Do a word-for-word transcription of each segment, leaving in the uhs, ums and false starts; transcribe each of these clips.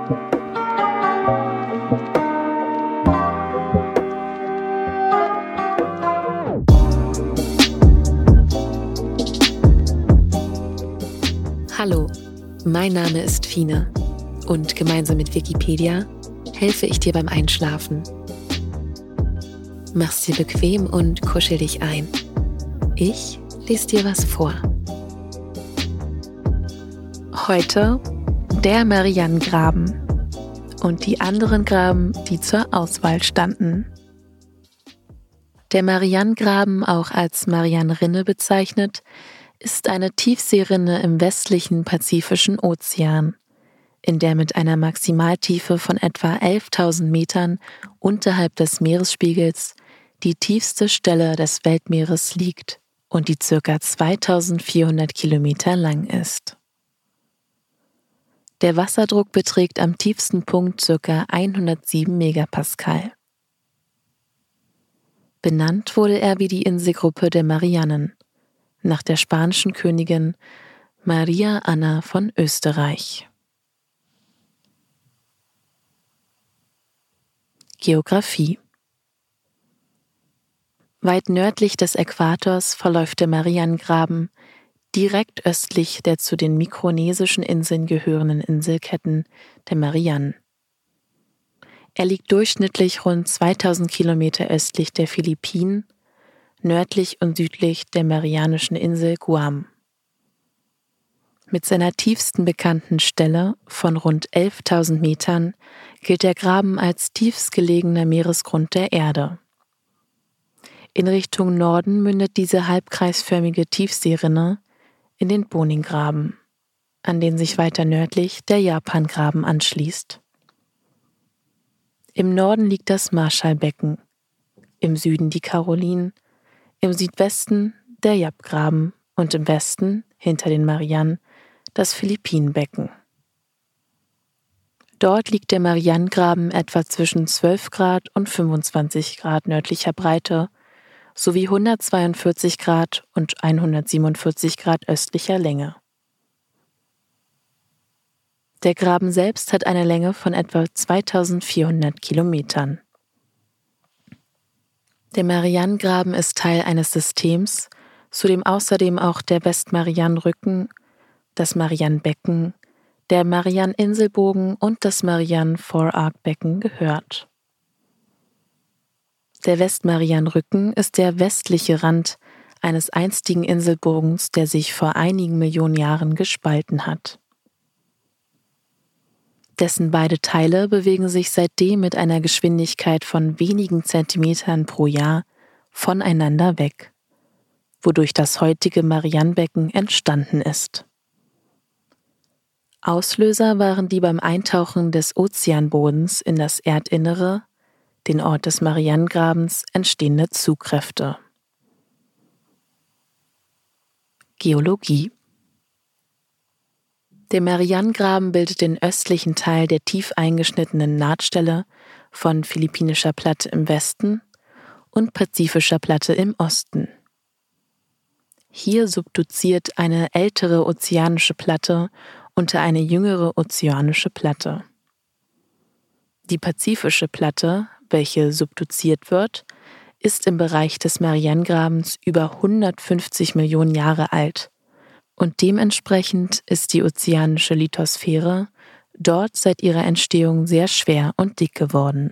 Hallo, mein Name ist Fine und gemeinsam mit Wikipedia helfe ich dir beim Einschlafen. Mach's dir bequem und kuschel dich ein. Ich lese dir was vor. Heute der Marianengraben und die anderen Graben, die zur Auswahl standen. Der Marianengraben, auch als Marianenrinne bezeichnet, ist eine Tiefseerinne im westlichen Pazifischen Ozean, in der mit einer Maximaltiefe von etwa elftausend Metern unterhalb des Meeresspiegels die tiefste Stelle des Weltmeeres liegt und die ca. zweitausendvierhundert Kilometer lang ist. Der Wasserdruck beträgt am tiefsten Punkt ca. hundertsieben Megapascal. Benannt wurde er wie die Inselgruppe der Marianen, nach der spanischen Königin Maria Anna von Österreich. Geographie. Weit nördlich des Äquators verläuft der Marianengraben direkt östlich der zu den mikronesischen Inseln gehörenden Inselketten der Marianen. Er liegt durchschnittlich rund zweitausend Kilometer östlich der Philippinen, nördlich und südlich der Marianischen Insel Guam. Mit seiner tiefsten bekannten Stelle von rund elftausend Metern gilt der Graben als tiefstgelegener Meeresgrund der Erde. In Richtung Norden mündet diese halbkreisförmige Tiefseerinne in den Boning-Graben, an den sich weiter nördlich der Japan-Graben anschließt. Im Norden liegt das Marshallbecken, im Süden die Karolinen, im Südwesten der Yap-Graben und im Westen, hinter den Marianen, das Philippinenbecken. Dort liegt der Marianengraben etwa zwischen zwölf Grad und fünfundzwanzig Grad nördlicher Breite sowie hundertzweiundvierzig Grad und hundertsiebenundvierzig Grad östlicher Länge. Der Graben selbst hat eine Länge von etwa zweitausendvierhundert Kilometern. Der Marianengraben ist Teil eines Systems, zu dem außerdem auch der Westmarianenrücken, das Marianenbecken, der Marianeninselbogen und das Marianen-Foreark-Becken gehört. Der Westmarianenrücken ist der westliche Rand eines einstigen Inselbogens, der sich vor einigen Millionen Jahren gespalten hat. Dessen beide Teile bewegen sich seitdem mit einer Geschwindigkeit von wenigen Zentimetern pro Jahr voneinander weg, wodurch das heutige Marianenbecken entstanden ist. Auslöser waren die beim Eintauchen des Ozeanbodens in das Erdinnere, den Ort des Marianengrabens, entstehende Zugkräfte. Geologie. Der Marianengraben bildet den östlichen Teil der tief eingeschnittenen Nahtstelle von Philippinischer Platte im Westen und Pazifischer Platte im Osten. Hier subduziert eine ältere ozeanische Platte unter eine jüngere ozeanische Platte. Die Pazifische Platte, welche subduziert wird, ist im Bereich des Marianengrabens über hundertfünfzig Millionen Jahre alt. Und dementsprechend ist die ozeanische Lithosphäre dort seit ihrer Entstehung sehr schwer und dick geworden.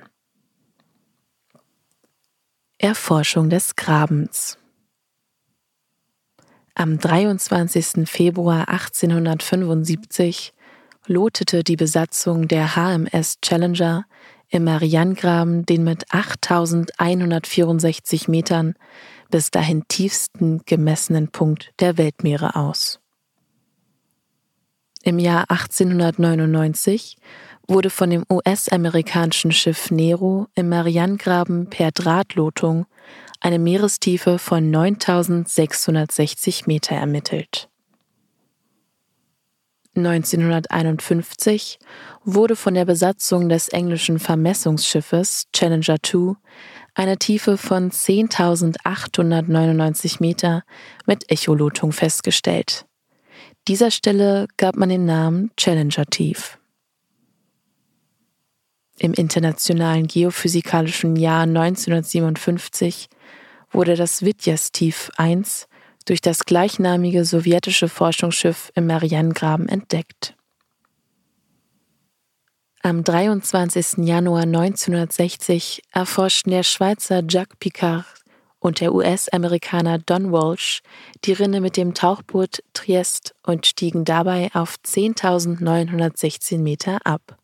Erforschung des Grabens. Am dreiundzwanzigsten Februar achtzehnhundertfünfundsiebzig lotete die Besatzung der H M S Challenger im Marianengraben den mit achttausendeinhundertvierundsechzig Metern bis dahin tiefsten gemessenen Punkt der Weltmeere aus. Im Jahr achtzehnhundertneunundneunzig wurde von dem U S-amerikanischen Schiff Nero im Marianengraben per Drahtlotung eine Meerestiefe von neuntausendsechshundertsechzig Meter ermittelt. neunzehnhunderteinundfünfzig wurde von der Besatzung des englischen Vermessungsschiffes Challenger zwei eine Tiefe von zehntausendachthundertneunundneunzig Meter mit Echolotung festgestellt. Dieser Stelle gab man den Namen Challenger Tief. Im internationalen geophysikalischen Jahr neunzehnhundertsiebenundfünfzig wurde das Witjas-Tief eins durch das gleichnamige sowjetische Forschungsschiff im Marianengraben entdeckt. Am dreiundzwanzigsten Januar neunzehnhundertsechzig erforschten der Schweizer Jacques Piccard und der U S-Amerikaner Don Walsh die Rinne mit dem Tauchboot Trieste und stiegen dabei auf zehntausendneunhundertsechzehn Meter ab.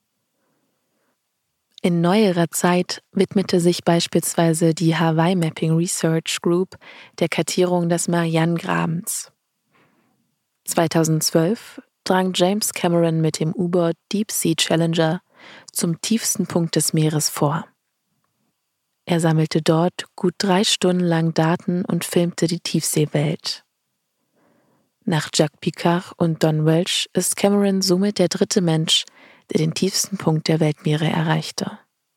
In neuerer Zeit widmete sich beispielsweise die Hawaii Mapping Research Group der Kartierung des Marianengrabens. zweitausendzwölf drang James Cameron mit dem U-Boot Deep Sea Challenger zum tiefsten Punkt des Meeres vor. Er sammelte dort gut drei Stunden lang Daten und filmte die Tiefseewelt. Nach Jacques Piccard und Don Welch ist Cameron somit der dritte Mensch, der den tiefsten Punkt der Weltmeere erreichte.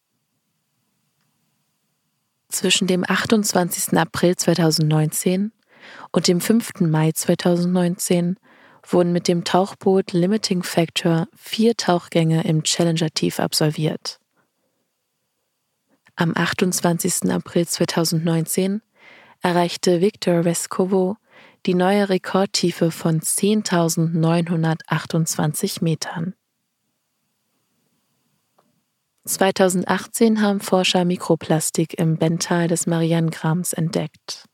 Zwischen dem achtundzwanzigsten April zweitausendneunzehn und dem fünften Mai zweitausendneunzehn wurden mit dem Tauchboot Limiting Factor vier Tauchgänge im Challenger-Tief absolviert. Am achtundzwanzigsten April zweitausendneunzehn erreichte Viktor Vescovo die neue Rekordtiefe von zehntausendneunhundertachtundzwanzig Metern. zweitausendachtzehn haben Forscher Mikroplastik im Benntal des Marianengrabens entdeckt.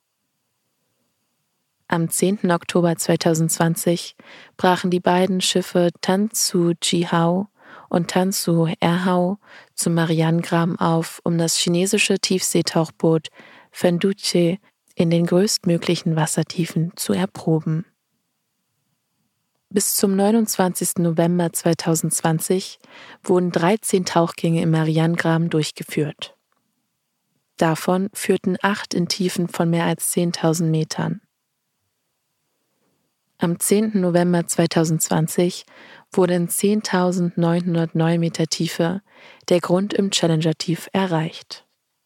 Am zehnten Oktober zweitausendzwanzig brachen die beiden Schiffe Tansu Jihao und Tansu Erhao zum Marianengraben auf, um das chinesische Tiefseetauchboot Fenduche in den größtmöglichen Wassertiefen zu erproben. Bis zum neunundzwanzigsten November zweitausendzwanzig wurden dreizehn Tauchgänge im Marianengraben durchgeführt. Davon führten acht in Tiefen von mehr als zehntausend Metern. Am zehnten November zweitausendzwanzig wurde in zehntausendneunhundertneun Meter Tiefe der Grund im Challenger-Tief erreicht.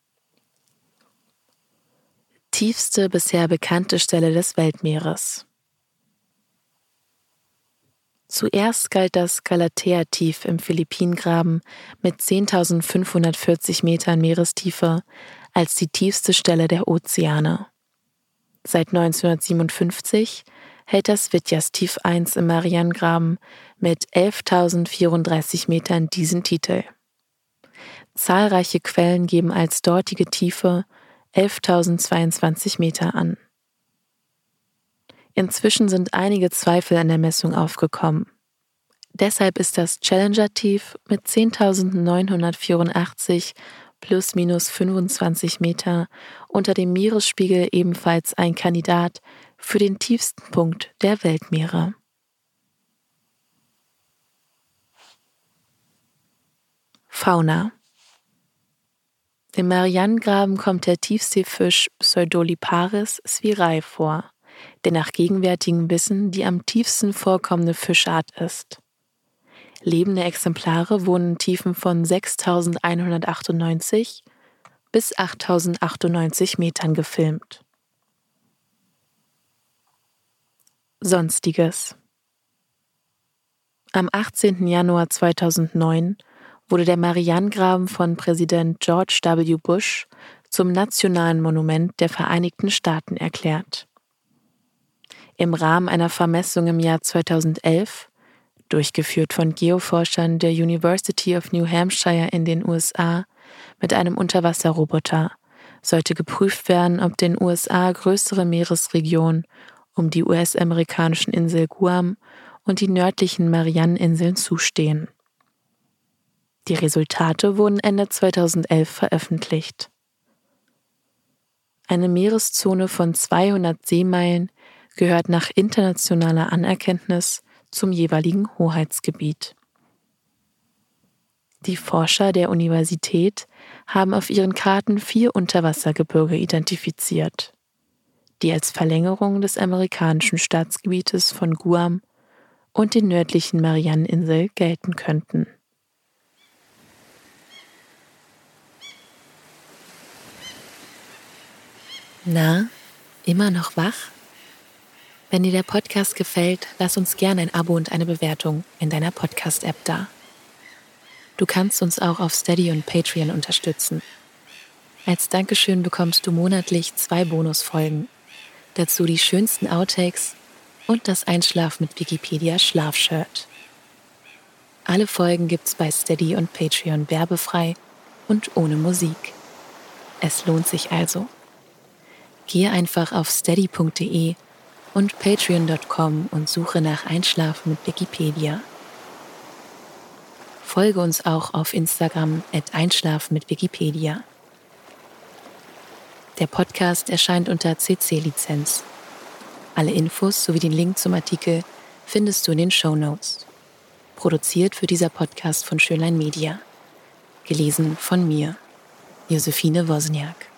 Tiefste bisher bekannte Stelle des Weltmeeres. Zuerst galt das Galatea-Tief im Philippinengraben mit zehntausendfünfhundertvierzig Metern Meerestiefe als die tiefste Stelle der Ozeane. Seit neunzehnhundertsiebenundfünfzig hält das Witjas-Tief eins im Marianengraben mit elftausendvierunddreißig Metern diesen Titel. Zahlreiche Quellen geben als dortige Tiefe elftausendzweiundzwanzig Meter an. Inzwischen sind einige Zweifel an der Messung aufgekommen. Deshalb ist das Challenger-Tief mit zehntausendneunhundertvierundachtzig plus minus fünfundzwanzig Meter unter dem Meeresspiegel ebenfalls ein Kandidat für den tiefsten Punkt der Weltmeere. Fauna. Im Marianengraben kommt der Tiefseefisch Pseudoliparis spirae vor, der nach gegenwärtigem Wissen die am tiefsten vorkommende Fischart ist. Lebende Exemplare wurden in Tiefen von sechstausendeinhundertachtundneunzig bis achttausendachtundneunzig Metern gefilmt. Sonstiges. Am achtzehnten Januar zweitausendneun wurde der Marianengraben von Präsident George W. Bush zum nationalen Monument der Vereinigten Staaten erklärt. Im Rahmen einer Vermessung im Jahr zweitausendelf, durchgeführt von Geoforschern der University of New Hampshire in den U S A mit einem Unterwasserroboter, sollte geprüft werden, ob den U S A größere Meeresregionen um die U S-amerikanischen Insel Guam und die nördlichen Marianeninseln zustehen. Die Resultate wurden Ende zweitausendelf veröffentlicht. Eine Meereszone von zweihundert Seemeilen gehört nach internationaler Anerkenntnis zum jeweiligen Hoheitsgebiet. Die Forscher der Universität haben auf ihren Karten vier Unterwassergebirge identifiziert, die als Verlängerung des amerikanischen Staatsgebietes von Guam und den nördlichen Marianeninsel gelten könnten. Na, immer noch wach? Wenn dir der Podcast gefällt, lass uns gerne ein Abo und eine Bewertung in deiner Podcast-App da. Du kannst uns auch auf Steady und Patreon unterstützen. Als Dankeschön bekommst du monatlich zwei Bonusfolgen, dazu die schönsten Outtakes und das Einschlaf mit Wikipedia Schlafshirt. Alle Folgen gibt's bei Steady und Patreon werbefrei und ohne Musik. Es lohnt sich also. Gehe einfach auf steady punkt de und patreon punkt com und suche nach Einschlafen mit Wikipedia. Folge uns auch auf Instagram at einschlafen mit Wikipedia. Der Podcast erscheint unter C C-Lizenz. Alle Infos sowie den Link zum Artikel findest du in den Shownotes. Produziert wird dieser Podcast von Schönlein Media. Gelesen von mir, Josephine Wozniak.